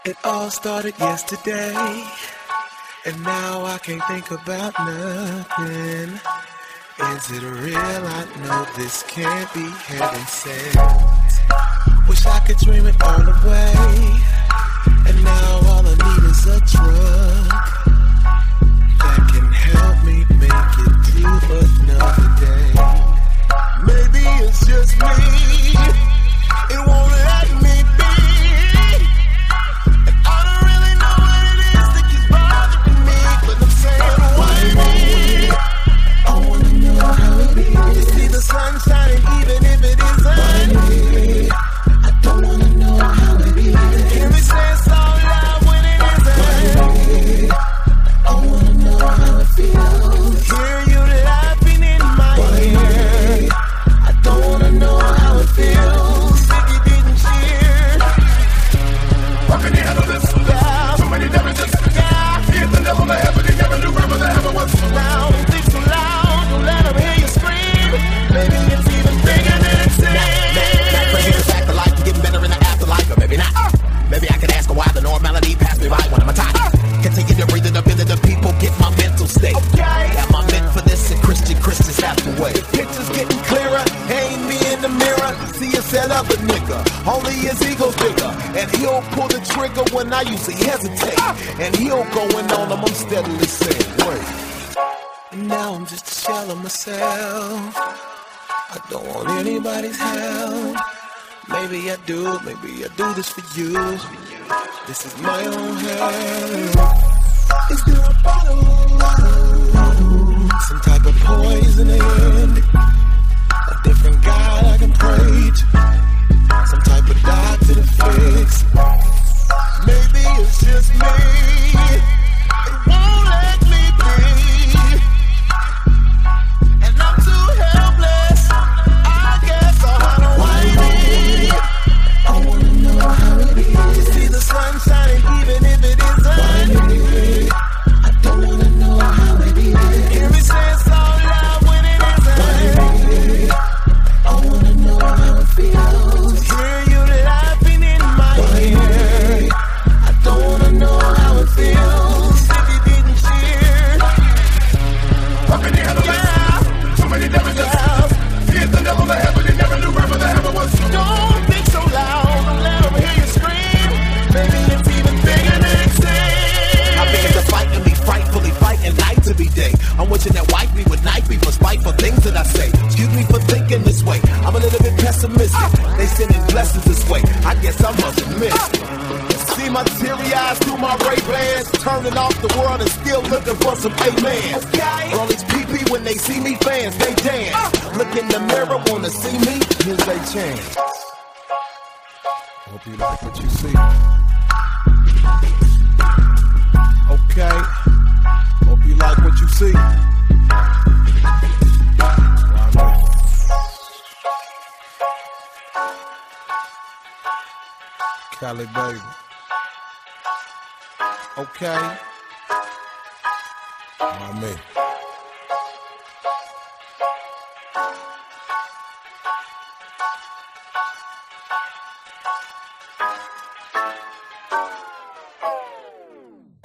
It all started yesterday, and now I can't think about nothing. Is it real? I know this can't be heaven sent. Wish I could dream it all away, and now all I need is a drug that can help me make it through another day. Maybe it's just me, it won't let me be, and I don't really know what it is that keeps bothering me, but I'm saying why me? I wanna know how it is to see the sun shining even if it isn't. Why me? I don't wanna know how it is. Can we say it so loud when it isn't? Why me? I wanna know how it feels. Hear you laughing in my ear. I don't wanna know how it feels if you didn't cheer. How can you handle this? Loud. Too many damages. Yeah. Here's the devil that heaven, you never knew where the heaven was. Loud, think so loud, don't let them hear you scream. Maybe it's even bigger than it seems. Not crazy to fact of life, getting better in the afterlife, or maybe not. Maybe I could ask her why the normality passed me by when I'm a time. Continue to breathe it up into the people, get my mental state. Okay. Am I meant for this? And Christians have to wait. The picture's getting clearer, ain't me in the mirror. See you set up a nigga, only his ego's bigger. And he'll pull the trigger when I usually hesitate. And he'll go in on him, I'm steadily saying, wait. And now I'm just a shell of myself. I don't want anybody's help. Maybe I do this for you. This is my own hell. Is there a bottle? Some type of poison in it? A different God I can pray to? Some type of doctor to fix? Maybe it's just me. It won't let me be, and I'm too helpless. I guess I'll run away. I wanna know how it is to see the sun shining even if it isn't. I don't wanna know how it is. Hear me say it so loud when it isn't. I wanna know how it feels to hear you laughing in my ear. I don't wanna know how it feels if you didn't cheer. How can you handle this? Too many damages. Here's the devil that heaven, you never knew where the heaven was. Don't think so loud, don't let them hear you scream. Maybe it's even bigger than it seems. I begin to fight and be frightfully fighting night to be day. I'm wishing that wife me would knife me for spiteful things that I say. Excuse me for thinking this way. I'm a little bit pessimistic. They sending blessings this way. I guess I must have missed. See my teary eyes through my Ray-Bans, turning off the world and still looking for some amen. Okay. All these PP when they see me, fans, they dance. Look in the mirror, wanna see me, here's they chance. Hope you like what you see. Okay. Hope you like what you see. Cali baby. Okay. My man.